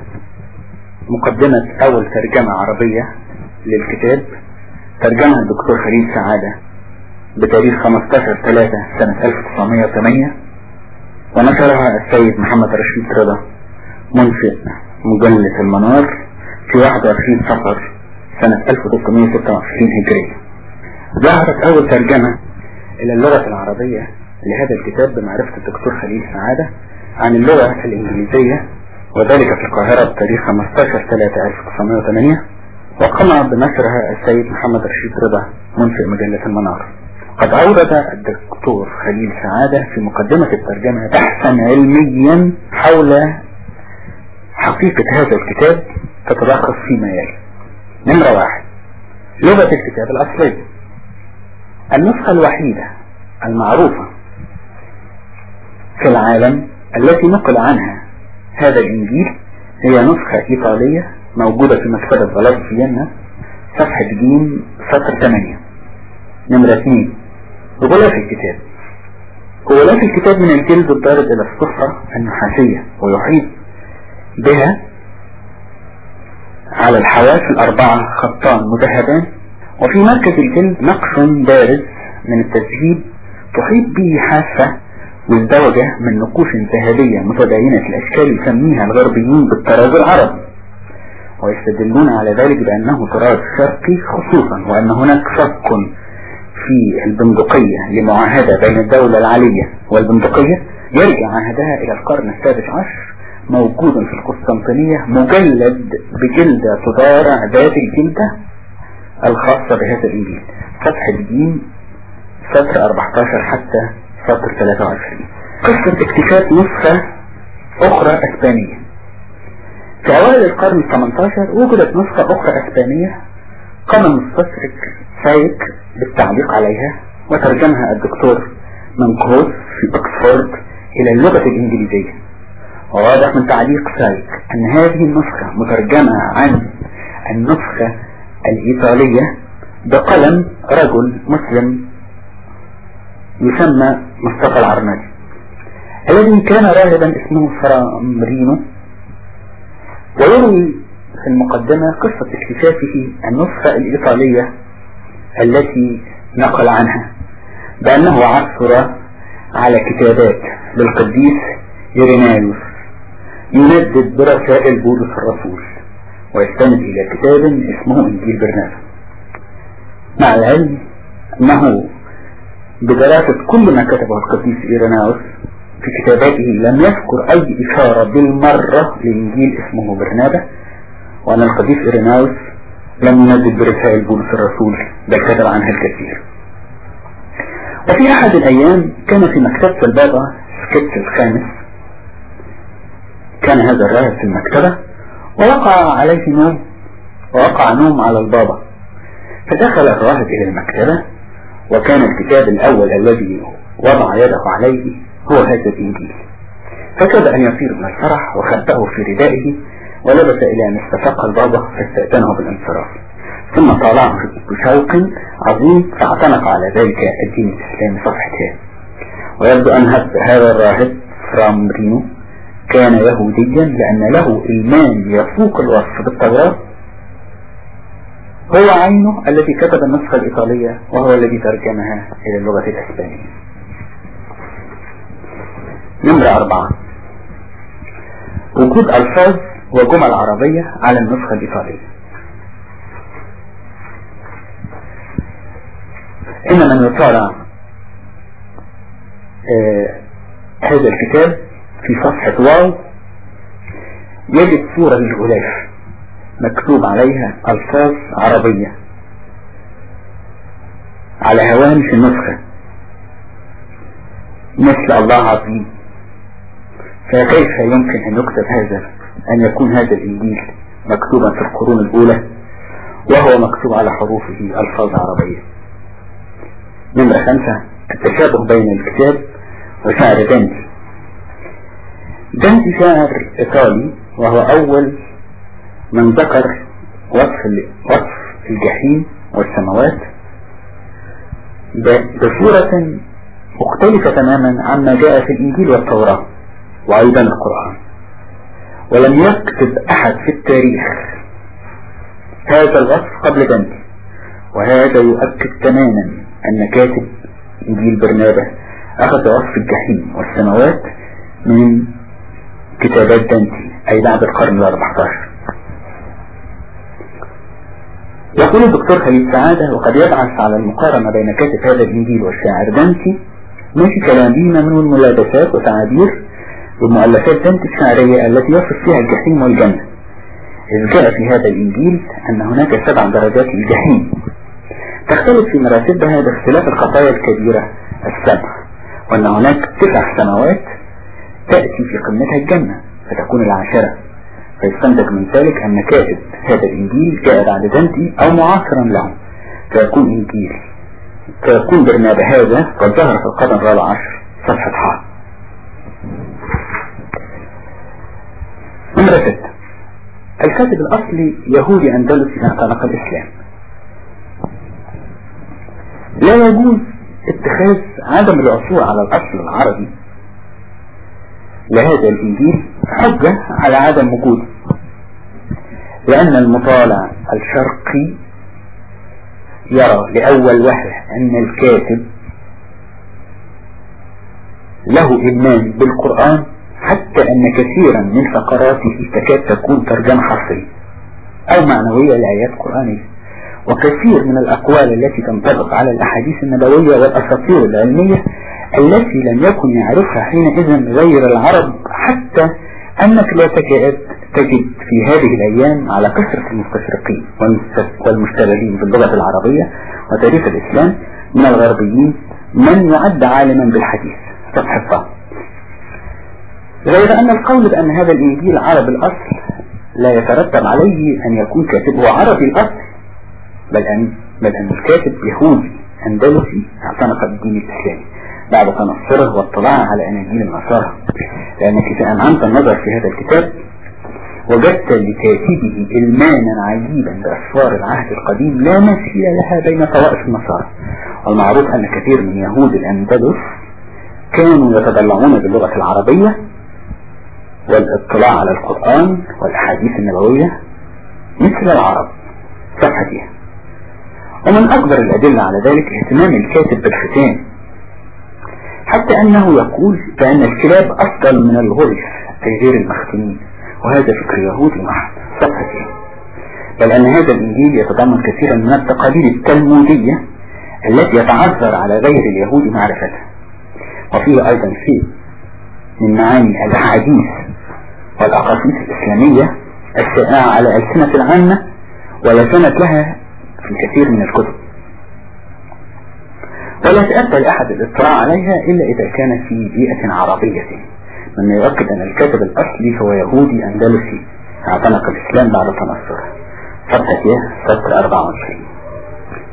مقدمة أول ترجمة عربية للكتاب، ترجمها الدكتور خليل سعادة بتاريخ خمسة عشر ثلاثة سنة ألف وتسعمائة وثمانية، ونشرها السيد محمد رشيد رضا منشئ مجلة المنار في واحد وعشرين صفر سنة ألف وتسعمائة وستة وعشرين هجرية. ظهرت أول ترجمة إلى اللغة العربية لهذا الكتاب بمعرفة الدكتور خليل سعادة عن اللغة الإنجليزية، وذلك في القاهرة بتاريخ خمسة عشر ثلاثة ألف وتسعمائة وثمانية، وقام بنشرها السيد محمد رشيد رضا منشئ مجلة المنار. قد أورد الدكتور خليل سعادة في مقدمة الترجمة بحثا علميا حول حقيقة هذا الكتاب تتلخص فيما يلي. نمرة واحد. لغة الكتاب الأصلية. النسخة الوحيدة المعروفة في العالم التي نقل عنها هذا الإنجيل هي نسخة إيطالية موجودة في مكتبة بلاط فيينا، صفحة ج سطر ثمانية. نمرة اثنين. غلاف الكتاب. غلاف الكتاب من الجلد الضارب إلى الصفرة النحاسية ويحيط بها على الحواف الأربعة خطان مذهبان، وفي مركز الجلد نقش بارز من التذهيب تحيط به حافة مزدوجة من نقوش ذهبية متباينة الأشكال يسميها الغربيين بالطراز العربي، ويستدلون على ذلك بأنه طراز شرقي خصوصا، وأن هناك شق في البندقية لمعاهدة بين الدولة العلية والبندقية يرجع عهدها إلى القرن السادس عشر، موجود في القسطنطينية مجلد بجلدة تضارع ذات الجلدة الخاصة بهذا الإنجيل. صفحة ج سطر أربعة عشر حتى سطر ثلاثة وعشرين. قصة اكتشاف نسخة أخرى أسبانية. في أوائل القرن الثامن عشر وجدت نسخة أخرى أسبانية قام المستشرق سايك بالتعليق عليها وترجمها الدكتور منكوس في أكسفورد إلى اللغة الإنجليزية. وواضح من تعليق سايك أن هذه النسخة مترجمة عن النسخة الإيطالية بقلم رجل مسلم يسمى مصطفى العرمدي، الذي كان راهبا اسمه فرامرينو. ويروي في المقدمة قصة اكتشافه النسخة الإيطالية التي نقل عنها بأنه عثر على كتابات للقديس إيرينايوس يندد برسائل بولس الرسول، ويستند إلى كتاب اسمه إنجيل برنابا، مع العلم أنه بدراسة كل ما كتبه القديس إيرينايوس في كتاباته لم يذكر أي إشارة بالمرة لإنجيل اسمه برنابا، وأن القديس إيرينايوس لم يندد برسائل بولس الرسول بل كتب عنها الكثير. وفي أحد الأيام كان في مكتبة البابا سكتس الخامس، كان هذا الراهب في المكتبة ووقع عليه نوم ووقع نوم على البابا، فدخل الراهب إلى المكتبة، وكان الكتاب الأول الذي وضع يده عليه هو هذا الإنجيل، فكاد أن يطير من الفرح وخبأه في ردائه ولبس إلى أن استفاق البابا فاستأذنه بالانصراف، ثم طالعه بشوق عظيم فاعتنق على ذلك الدين الإسلامي صفحته. ويبدو أن هذا الراهب فرام برينو كان يهوديا، لأن له إيمان يفوق الوصف بالتوراة، هو عينه الذي كتب النسخة الإيطالية وهو الذي ترجمها إلى اللغة الإسبانية. نمرة أربعة، وجود ألفاظ وجمل عربية على النسخة الإيطالية. إن من يطالع آه هذا الكتاب في صفحة واو يجد صورة للغلاف مكتوب عليها ألفاظ عربية على هوامش النسخة، مثل الله عظيم. فكيف يمكن أن يكتب هذا، أن يكون هذا الإنجيل مكتوبا في القرون الأولى وهو مكتوب على حروفه ألفاظ عربية؟ نمرة خمسة، التشابه بين الكتاب وشعر دانتي. دانتي شاعر إيطالي، وهو أول من ذكر وصف وصف الجحيم والسماوات بصورة مختلفة تماما عما جاء في الإنجيل والتوراة وأيضا القرآن، ولم يكتب أحد في التاريخ هذا الوصف قبل دانتي. وهذا يؤكد تماما أن كاتب إنجيل برنابا أخذ وصف الجحيم والسماوات من كتابات دانتي، أي بعد القرن الأربعتاشر. يقول الدكتور خليل سعادة: وقد يبعث على المقارنة بين كاتب هذا الإنجيل والشاعر دانتي ماشي كلامينا من الملابسات وتعابير بمؤلفات دانتي الشعرية التي يصف فيها الجحيم والجنة، إذ جاء في هذا الإنجيل أن هناك سبع درجات للجحيم تختلف في مراتبها باختلاف الخطايا الكبيرة السبع، وأن هناك تسع سماوات تأتي في قمتها الجنة فتكون العاشرة. فيستنتج من ذلك أن كاتب هذا الإنجيل جاء بعد دانتي أو معاصرا له، فيكون إنجيل فيكون برنابا هذا قد ظهر في القرن الرابع عشر صفحة ح. نمرة ستة، الكاتب الأصلي يهودي أندلسي اعتنق الإسلام. لا يجوز اتخاذ عدم العثور على الأصل العربي لهذا الإنجيل حجة على عدم وجوده، لأن المطالع الشرقي يرى لأول وهلة أن الكاتب له إيمان بالقرآن، حتى أن كثيرا من فقراته تكاد تكون ترجمة حرفية أو معنوية لآيات قرآنية، وكثير من الأقوال التي تنطبق على الأحاديث النبوية والأساطير العلمية التي لم يكن يعرفها حينئذ غير العرب، حتى أنك لا تكاد تجد في هذه الأيام على كثرة المستشرقين والمشتغلين باللغة العربية وتاريخ الإسلام من الغربيين من يعد عالما بالحديث صفحة. غير أن القول بأن هذا الإنجيل عربي الأصل لا يترتب عليه أن يكون كاتبه عربي الأصل، بل أن, بل أن الكاتب يهودي أندلسي اعتنق الدين الإسلامي بعد تنصره واطلاعه على أناجيل النصارى، لأنك إذا أمعنت النظر في هذا الكتاب وجدت لكاتبه إلمانا عجيبا بأسفار العهد القديم لا مثيل لها بين طوائف النصارى. والمعروف أن كثير من يهود الأندلس كانوا يتضلعون باللغة العربية والاطلاع على القرآن والأحاديث النبوية مثل العرب صفحتها. ومن أكبر الأدلة على ذلك اهتمام الكاتب بالختان، حتى أنه يقول بأن الكلاب أفضل من الغلف أي غير المختونين، وهذا فكر يهودي محض صفحتها. بل أن هذا الإنجيل يتضمن كثيرا من التقاليد التلمودية التي يتعذر على غير اليهود معرفتها، وفيه أيضا شيء من معاني الأحاديث والأقاصيص الإسلامية الشائعة على ألسنة العامة ولا سنة لها في كثير من الكتب، ولا تأتى لأحد الاطلاع عليها إلا إذا كان في بيئة عربية، مما يؤكد أن الكاتب الأصلي هو يهودي أندلسي اعتنق الإسلام بعد تنصره صفحة سطر أربعة وعشرين.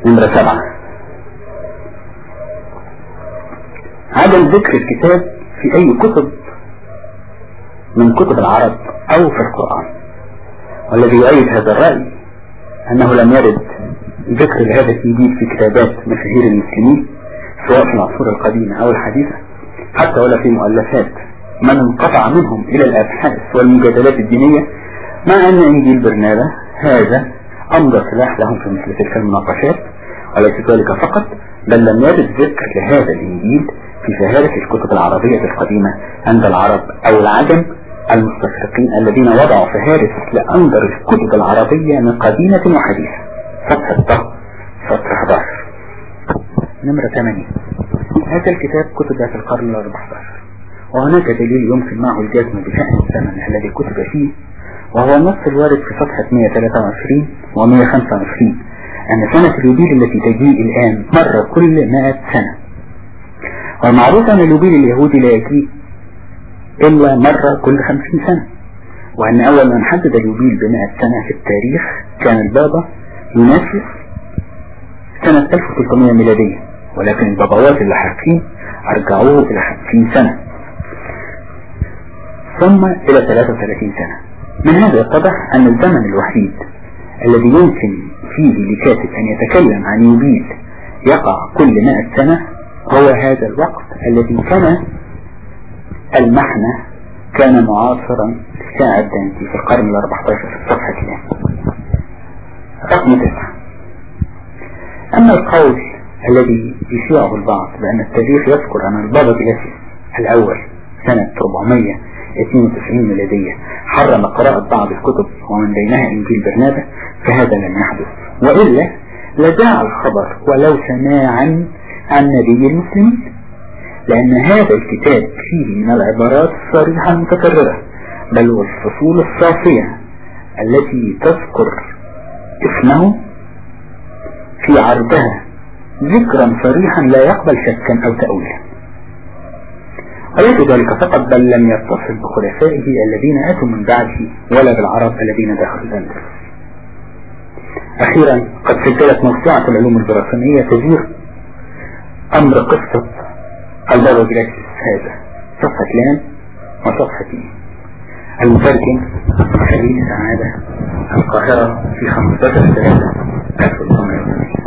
نمرة سبعة، عدم ذكر الكتاب في أي كتب من كتب العرب أو في القرآن. والذي يؤيد هذا الرأي أنه لم يرد ذكر لهذا الإنجيل في كتابات مشاهير المسلمين سواء في العصور القديمة أو الحديثة، حتى ولا في مؤلفات من انقطع منهم إلى الأبحاث والمجادلات الدينية، مع أن إنجيل برنابا هذا أمضى سلاح لهم في مثل تلك المناقشات. وليس ذلك فقط، بل لم يرد ذكر لهذا الإنجيل في فهارس الكتب العربية القديمة عند العرب أو العجم المستشرقين الذين وضعوا فهارس لأنظر الكتب العربية من قديمة وحديثة. صفحة ضغط سطر أحد عشر. نمرة ثمانية، هذا الكتاب كتب في القرن الرابع عشر، وهناك دليل يمكن معه الجزم بشأن الزمن الذي كتب فيه، وهو النص الوارد في صفحة مئة وثلاثة وعشرين و مئة وخمسة وعشرين أن سنة اليوبيل التي تجيء الآن مرة كل مئة سنة. والمعروف أن اليوبيل اليهودي لا يجيء إلا مرة كل خمسين سنة، وأن أول من حدد اليوبيل بمئة سنة في التاريخ كان البابا يوناسيوس سنة ألف وثلاثمئة ميلادية، ولكن البابوات اللاحقين أرجعوه إلى خمسين سنة ثم إلى ثلاثة وثلاثين سنة. من هذا يتضح أن الزمن الوحيد الذي يمكن فيه لكاتب أن يتكلم عن يوبيل يقع كل مئة سنة هو هذا الوقت الذي كان المحنة كان معاصرا للشاعر دانتي في القرن الرابع عشر في صفحة الآن. رقم تسعة، أما القول الذي يشيعه البعض بأن التاريخ يذكر أن البابا جلاسيوس الأول سنة أربعمئة واثنين وتسعين ميلادية حرم قراءة بعض الكتب ومن بينها إنجيل برنابا، فهذا لم يحدث، وإلا لجاء الخبر ولو سماعا عن نبي المسلمين، لأن هذا الكتاب فيه من العبارات الصريحة المتكررة بل والفصول الصافية التي تذكر اسمه في عرضها ذكرا صريحا لا يقبل شكا أو تأويلا. وليس ذلك فقط، بل لم يتصل بخلفائه الذين أتوا من بعده ولا بالعرب الذين دخلوا الأندلس. أخيرا، قد سجلت موسوعة العلوم البريطانية تدير أمر قصة البابا جلاسيوس هذا، صفحة لام وصفحة دي. المترجم خليل سعادة، القاهرة، في خمسة عشر ثلاثة ألف وتسعمئة وثمانين.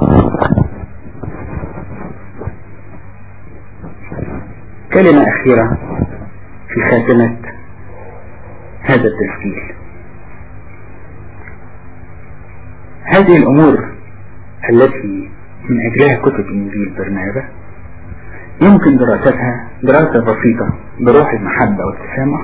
كلمة أخيرة في خاتمة هذا التسجيل. هذه الأمور التي من أجلها كتب إنجيل برنابا يمكن دراستها دراسة بسيطة بروح المحبة والتسامح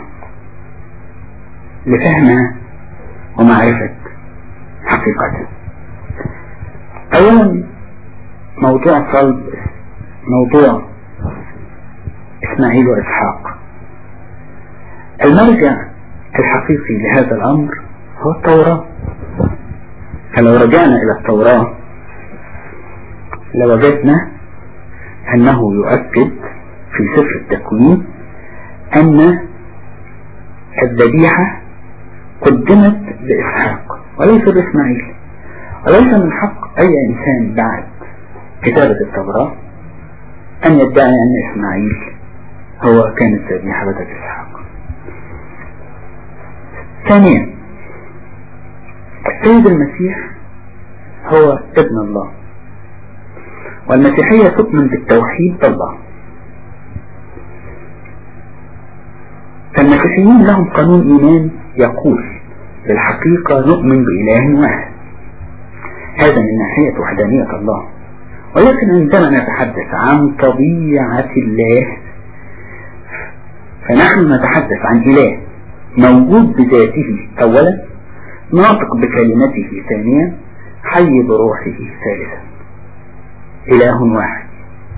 لفهمها ومعرفة حقيقتها. أولا، موضوع صلب موضوع إسماعيل وإسحاق. المرجع الحقيقي لهذا الأمر هو التوراة. فلو رجعنا إلى التوراة لوجدنا أنه يؤكد في سفر التكوين أن الذبيحة قدمت بإسحاق وليس بإسماعيل، وليس من حق أي إنسان بعد كتابة التوراة أن يدعي أن إسماعيل هو كانت ذبيحة بدل إسحاق. ثانيا، السيد المسيح هو ابن الله، والمسيحية تؤمن بالتوحيد بالله. فالمسيحيين لهم قانون إيمان يقول بالحقيقة نؤمن بإله واحد، هذا من ناحية وحدانية الله. ولكن عندما نتحدث عن طبيعة الله فنحن نتحدث عن إله موجود بذاته أولا، ناطق بكلمته ثانيا، حي بروحه ثالثا، إله واحد.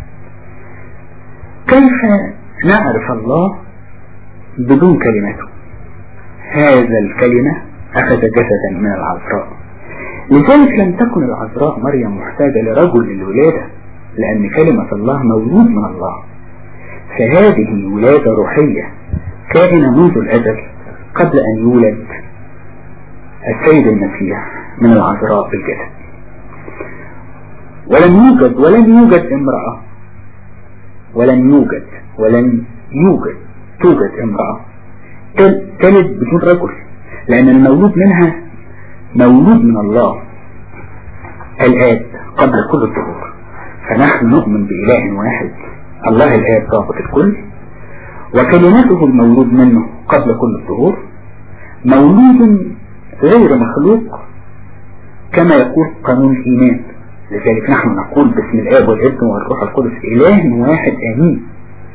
كيف نعرف الله بدون كلمته؟ هذا الكلمة أخذ جسدا من العذراء، لذلك لم تكن العذراء مريم محتاجة لرجل للولادة، لأن كلمة الله مولود من الله. فهذه ولادة روحية كائنة منذ الأزل قبل أن يولد السيد المسيح من العذراء بالجسد. ولم يوجد ولن يوجد امرأة ولن يوجد ولن يوجد توجد امرأة تلد بدون رجل، لأن المولود منها مولود من الله الآب قبل كل الظهور. فنحن نؤمن بإله واحد، الله الآب ضابط الكل، وكلمته المولود منه قبل كل الظهور، مولود غير مخلوق كما يقول قانون الإيمان. لذلك نحن نقول باسم الآب والابن والروح القدس إله واحد آمين.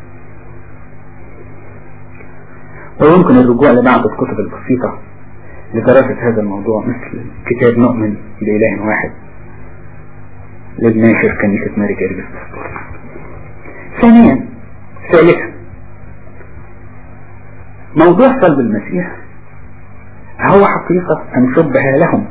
ويمكن الرجوع لبعض الكتب البسيطة لدراسة هذا الموضوع، مثل كتاب نؤمن بإله واحد للناشر كنيسة ماري جارجس. ثانيا ثالثا موضوع صلب المسيح هو حقيقة أن شبه لهم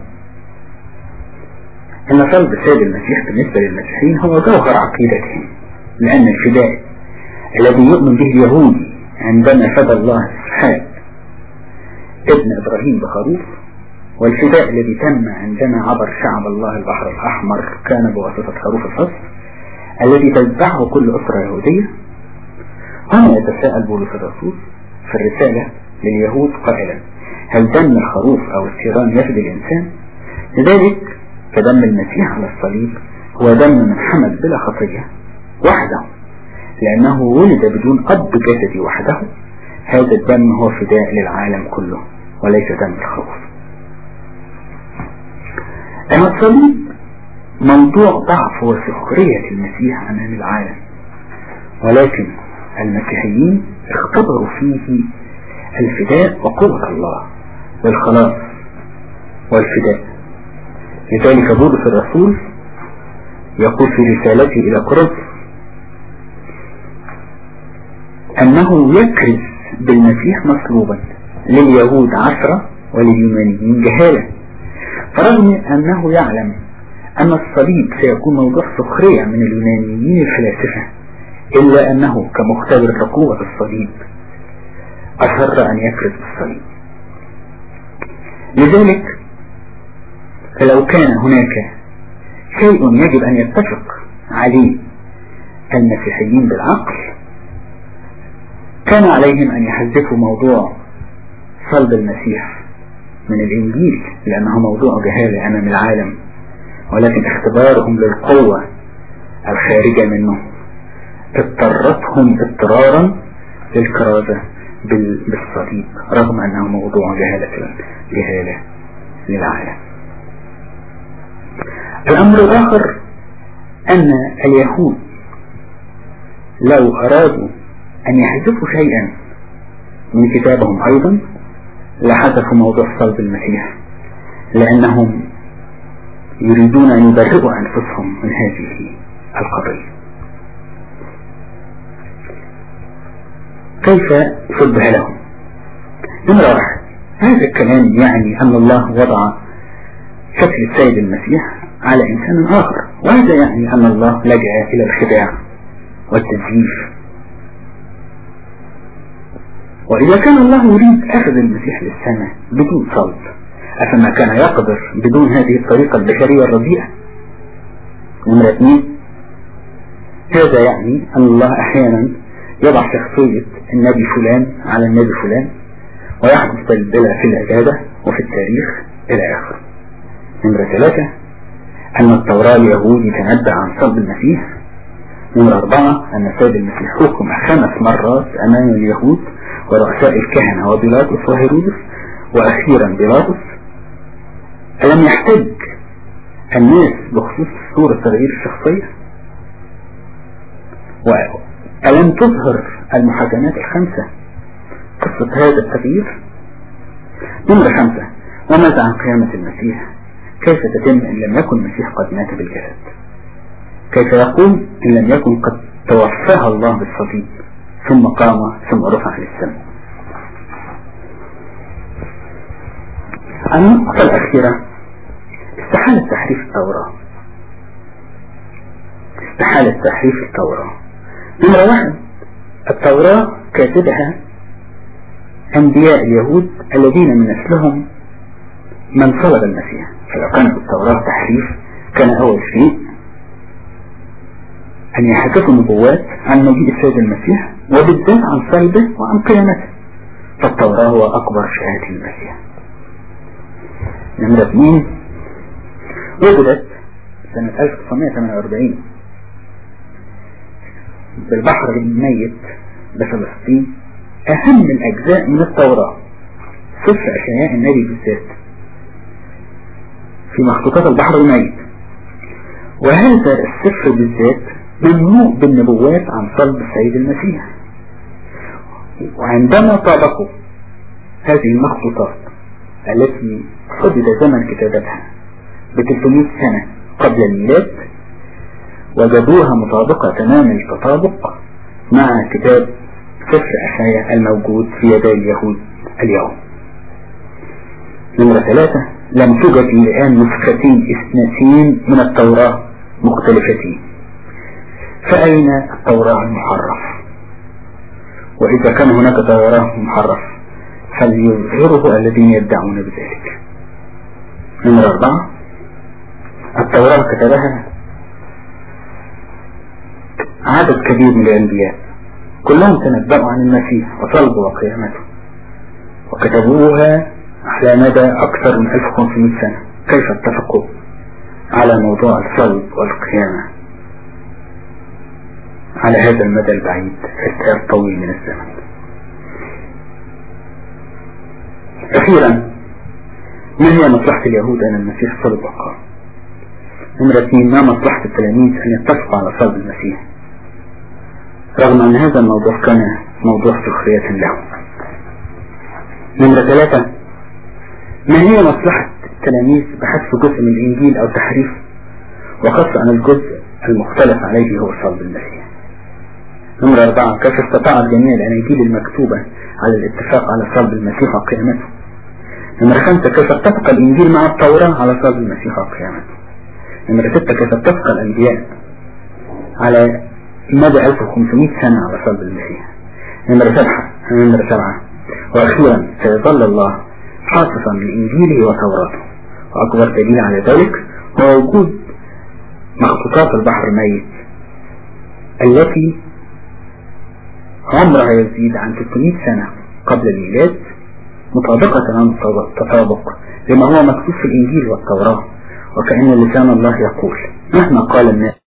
أن صلب السيد المسيح بالنسبة للمسيحيين هو جوهر عقيدتهم، لأن الفداء الذي يؤمن به اليهودي عندما فدى الله إسحاق ابن إبراهيم بخروف، والفداء الذي تم عندما عبر شعب الله البحر الأحمر كان بواسطة خروف الفصل الذي تتبعه كل أسرة يهودية. هنا يتساءل بولس الرسول في الرسالة لليهود قائلا: هل دم الخروف أو الثيران يفدي الإنسان؟ لذلك فدم المسيح على الصليب هو دم من حمل بلا خطية وحده، لأنه ولد بدون أب جسدي وحده. هذا الدم هو فداء للعالم كله وليس دم الخروف. أما الصليب موضوع ضعف وسخرية المسيح أمام العالم، ولكن المسيحيين اختبروا فيه الفداء وقوة الله والخلاص والفداء. لذلك بولس الرسول يقول في رسالته إلى كورنثوس أنه يكرز بالمسيح مصلوبا لليهود عثرة ولليونانيين جهالة، فرغم أنه يعلم أن الصليب سيكون موضوع سخرية من اليونانيين الفلاسفة، إلا أنه كمختبر لقوة الصليب أصر أن يكرز بالصليب. لذلك فلو كان هناك شيء يجب أن يتفق عليه المسيحيين بالعقل كان عليهم أن يحذفوا موضوع صلب المسيح من الإنجيل، لأنه موضوع جهالة أمام العالم، ولكن اختبارهم للقوة الخارجة منه اضطرتهم اضطرارا للكرازة بالصليب رغم أنه موضوع جهالة جهالة للعالم. الأمر الآخر أن اليهود لو أرادوا أن يحذفوا شيئا من كتابهم أيضا لحذفوا موضوع صلب المسيح، لأنهم يريدون أن يبرئوا أنفسهم من هذه القضية. كيف شبه لهم؟ نمرة واحد، هذا الكلام يعني أن الله وضع شكل السيد المسيح على إنسان آخر، وهذا يعني أن الله لجأ إلى الخداع والتزييف. وإذا كان الله يريد أخذ المسيح للسماء بدون صلب، أفما كان يقدر بدون هذه الطريقة البشرية الرديئة؟ نمرة اثنين، هذا يعني أن الله أحيانا يضع شخصية النبي فلان على النبي فلان ويحدث بلبلة في العبادة وفي التاريخ إلى آخره. نمرة ثلاثة، أن التوراة اليهودي تنبأ عن صلب المسيح. نمرة أربعة، أن السيد المسيح حكم خمس مرات أمام اليهود ورؤساء الكهنة وبيلاطس وهيرودس وأخيرا بيلاطس. ألم يحتج الناس بخصوص صورة تغيير الشخصية؟ وألم تظهر المحاكمات الخمسة قصة هذا التغيير؟ نمرة خمسة، وماذا عن قيامة المسيح؟ كيف تتم إن لم يكن المسيح قد مات بالجسد؟ كيف يقول إن لم يكن قد توفاها الله بالصليب ثم قام ثم رفع للسماء؟ النقطة الأخيرة، استحالة تحريف التوراة. استحالة تحريف التوراة. نمرة واحد، التوراة كاتبها أنبياء اليهود الذين من نسلهم من صلب المسيح، فلو كانت التوراة تحريف كان أول شيء أن يحدثوا نبوات عن مجيء السيد المسيح وبالذات عن صلبه وعن قيامته، فالتوراة هو أكبر شهادة المسيح. نمرة اثنين، وجدت سنة ألف وتسعمائة وثمانية وأربعين بالبحر الميت بفلسطين أهم الأجزاء من التوراة، سفر أشعياء النبي بالذات في مخطوطات البحر الميت، وهذا السفر بالذات ممنوع بالنبوات عن صلب السيد المسيح. وعندما طابقوا هذه المخطوطات التي حدد زمن كتابتها ب ثلاثمائة سنة قبل الميلاد وجدوها مطابقة تمام التطابق مع كتاب سفر أشعياء الموجود في يدي اليهود اليوم. نمرة ثلاثة، لم توجد الآن نسختين اثنتين من التوراة مختلفتين، فأين التوراة المحرف؟ وإذا كان هناك توراة محرف فليظهره الذين يدعون بذلك. نمرة أربعة، التوراة كتبها عدد كبير من الأنبياء كلهم تنبأوا عن المسيح وطلبوا وقيامته، وكتبوها على مدى أكثر من ألف وخمسمائة سنة. كيف اتفقوا على موضوع الصلب والقيامة على هذا المدى البعيد الطويل من الزمن؟ أخيرا، ما هي مصلحة اليهود أن المسيح صلب وقام؟ نمرة اثنين، ما مصلحة التلاميذ أن يتفقوا على صلب المسيح رغم أن هذا الموضوع كان موضوع سخرية لهم؟ نمرة ثلاثة، ما هي مصلحة التلاميذ بحذف جزء من الإنجيل أو تحريف وخاصة أن الجزء المختلف عليه هو صلب المسيح؟ نمرة أربعة، كيف استطاعت جميع الأناجيل المكتوبة على الاتفاق على صلب المسيح وقيامته؟ نمرة خمسة، كيف اتفق الإنجيل مع التوراة على صلب المسيح وقيامته؟ نمرة ستة، كيف اتفق الأنبياء على مدى ألف وخمسمائة سنة على صلب المسيح؟ نمرة سبعة نمرة سبعة وأخيرا، سيظل الله حافظا لإنجيله وتوراته، وأكبر دليل على ذلك هو وجود مخطوطات البحر الميت التي عمرها يزيد عن ثلاثمائة سنة قبل الميلاد، مطابقة تمام التطابق لما هو مكتوب في الإنجيل والتوراة، وكأن لسان الله يقول: مهما قال الناس